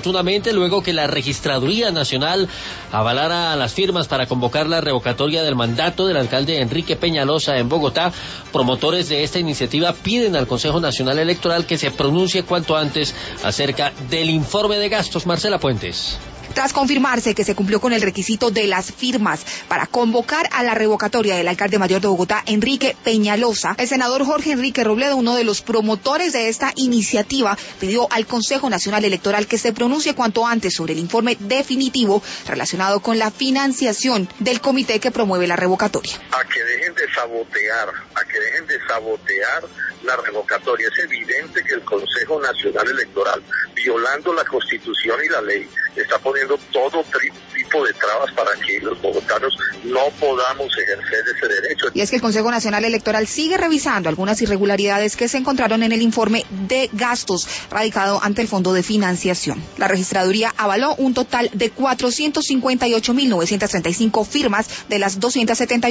oportunamente luego que la Registraduría Nacional avalara las firmas para convocar la revocatoria del mandato del alcalde Enrique Peñalosa en Bogotá. Promotores de esta iniciativa piden al Consejo Nacional Electoral que se pronuncie cuanto antes acerca del informe de gastos. Marcela Puentes. Tras confirmarse que se cumplió con el requisito de las firmas para convocar a la revocatoria del alcalde mayor de Bogotá, Enrique Peñalosa, el senador Jorge Enrique Robledo, uno de los promotores de esta iniciativa, pidió al Consejo Nacional Electoral que se pronuncie cuanto antes sobre el informe definitivo relacionado con la financiación del comité que promueve la revocatoria. A que dejen de sabotear la revocatoria. Es evidente que el Consejo Nacional Electoral, violando la Constitución y la ley, está poniendo todo tipo de trabas para que los bogotanos no podamos ejercer ese derecho. Y es que el Consejo Nacional Electoral sigue revisando algunas irregularidades que se encontraron en el informe de gastos radicado ante el Fondo de Financiación. La registraduría avaló un total de 458.935 firmas de las 271